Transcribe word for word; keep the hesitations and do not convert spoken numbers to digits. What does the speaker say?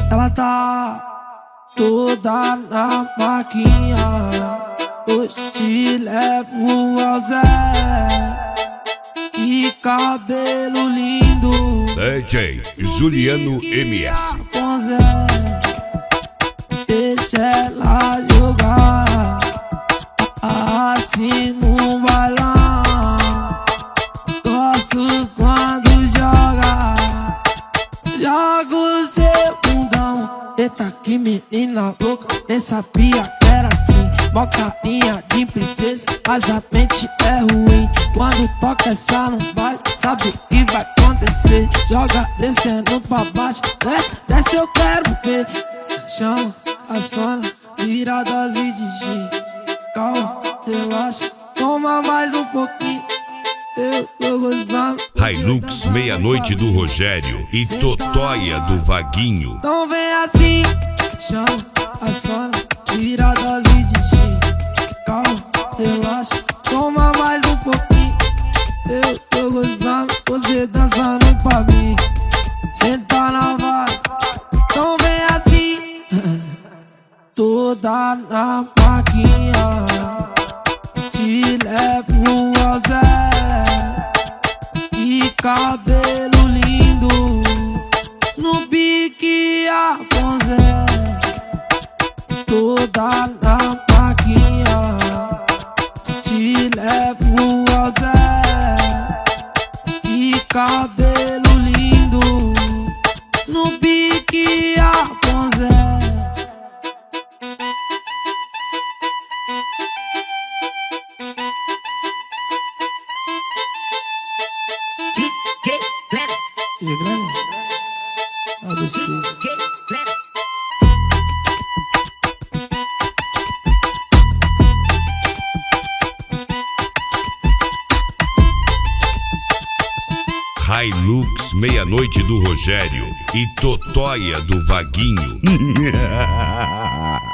Ela tá toda na maquinha. Hoje te levo ao Zé. Que cabelo lindo. D J Juliano M S. Deixa ela jogar assim no bailão. Gosto quando joga. Joga o seu bundão. Eita, que menina louca. Nem sabia que era assim. Mó carinha de princesa, mas a mente é ruim. Quando toca essa no baile, sabe o que vai acontecer. Joga descendo pra baixo, desce, desce eu quero ver. Chama a zona, vira a dose de gin. Calma, relaxa, toma mais um pouquinho. Eu tô gozando. Hilux Meia-Noite do Rogério e Totóia do Vaguinho. Então vem assim, chama a zona, vira a dose de gin. Calma, relaxa, toma mais um pouquinho. Eu tô gozando, você dançando pra mim. Senta na vibe, então vem assim. Toda na maquinha, te levo ao Zé. Que cabelo lindo, no bique a Ponzé. Toda na maquinha, te levo ao Zé. Que cabelo lindo, no bique a Ponzé. E é grande? Ah, gostei. Hilux Meia-Noite do Rogério e Totóia do Vaguinho.